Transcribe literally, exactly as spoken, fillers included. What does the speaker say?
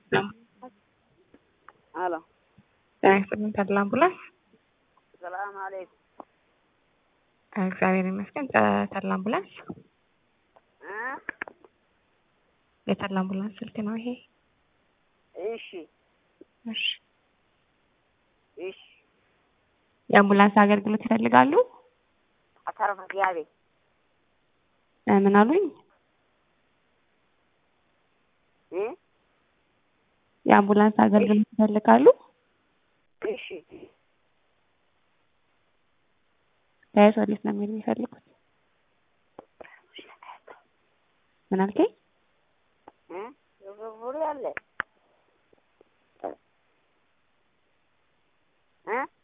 الو Thanks من الأمبولانس. السلام عليكم. እግዚአብሔር ይመስገን። ተድላ አምቡላንስ እ የተድላ አምቡላንስ ስልክ ነው ይሄ? እሺ እሺ። እሺ የአምቡላንስ አገልግሎት ይፈልጋሉ? አተረፈ ያቤ እ ምን አሉኝ? እ የአምቡላንስ አገልግሎት ይፈልጋሉ? እሺ ከየት ወዴት ነው መሄድ የሚፈልጉት? ምን አልከኝ? እ የቡሩ ያለ እ